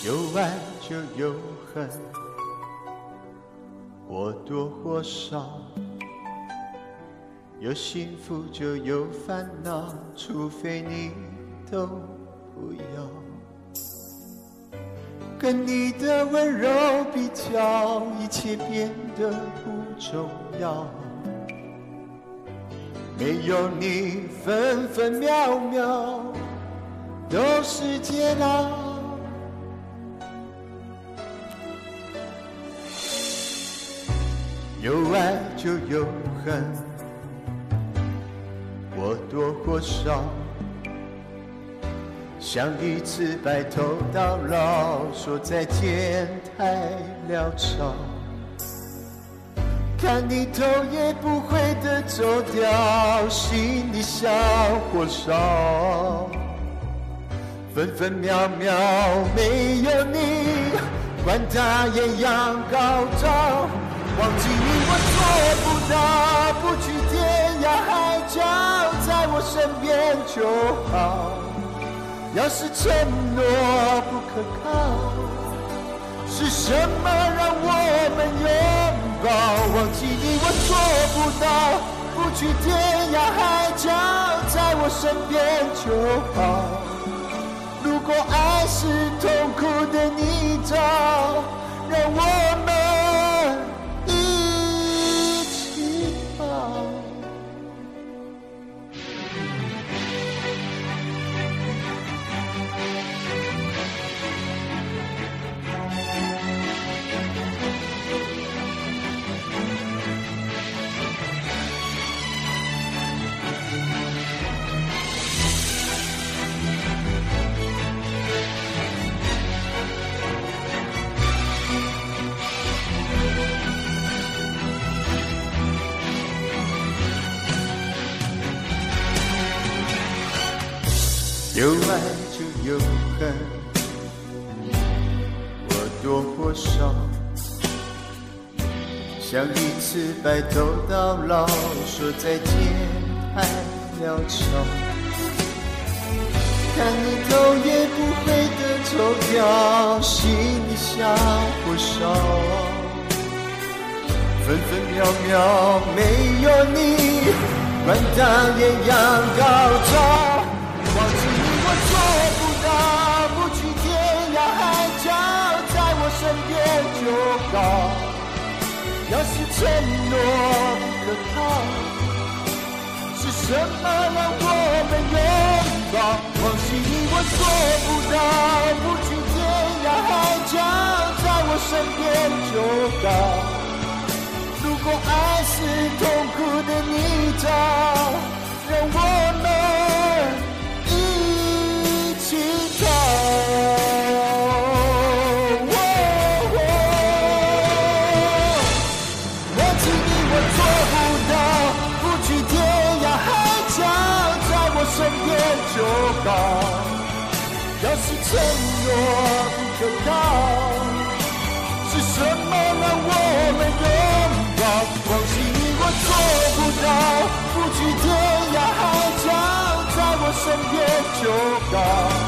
有爱就有恨，或多或少，有幸福就有烦恼，除非你都不要。跟你的温柔比较，一切变得不重要。没有你，分分秒秒都是煎熬。有爱就有恨，或多或少，想一次白头到老，说再见太潦草。看你头也不回的走掉，心里笑或少，分分秒秒没有你，管它艳阳高照。忘记你我做不到，不去天涯海角，在我身边就好。要是承诺不可靠，是什么让我们拥抱？忘记你我做不到，不去天涯海角，在我身边就好。如果爱是痛苦的泥沼，让我们一起跑。有爱就有恨，或多或少，想一次白头到老，说再见太潦草。看你头也不回的走掉，心里笑或少，分分秒秒没有你，管它艳阳高照。忘记你我做不到，不去天涯海角，在我身边就好。要是承诺不可靠，是什么让我们拥抱？忘记你我做不到，不去天涯海角，在我身边就好。如果爱是痛苦的泥沼，让我们一起走。忘记你我做不到，不去天涯海角，在我身边就好。要是承诺不可靠，是什么让我们拥抱？忘记你我做不到，不去天涯海角，在我身边就好。